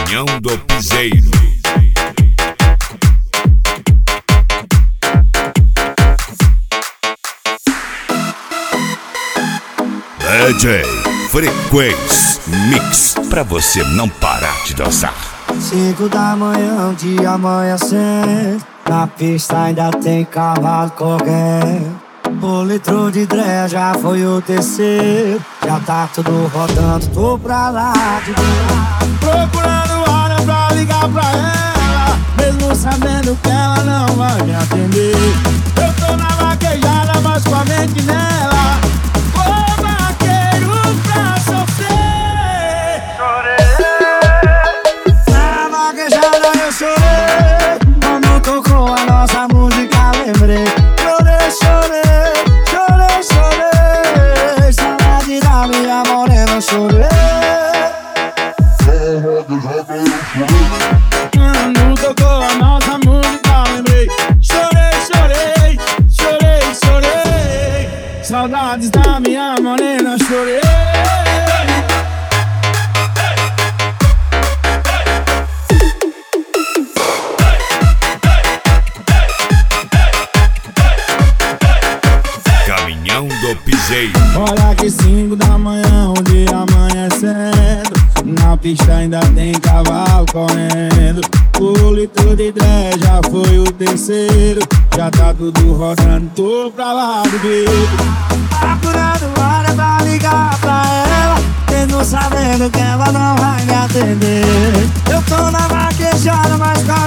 Caminhão do Piseiro. DJ Frequência Mix, pra você não parar de dançar. 5 da manhã, dia amanhecendo, na pista ainda tem cavalo correndo. O litro de dré já foi o terceiro, já tá tudo rodando, tô pra lá de lá. Procurando hora pra ligar pra ela, mesmo sabendo que ela não vai me atender. Eu tô na vaquejada, mas com a mente nela. Ô vaqueiro pra sofrer, chorei. Na vaquejada eu chorei, quando tocou a nossa música lembrei. Chorei, chorei, chorei, chorei, saudade da minha morena, chorei. Quando tocou a nossa música lembrei. Chorei, chorei, chorei, chorei, saudades da minha morena, chorei. Caminhão do Piseiro. Olha que 5 da manhã, o dia amanhecendo, na pista ainda tem cavalo correndo. O litro de dré já foi o terceiro, já tá tudo rodando, tô pra lá do beco. Procurando hora pra ligar pra ela, mesmo sabendo que ela não vai me atender. Eu tô na vaquejada, mas com a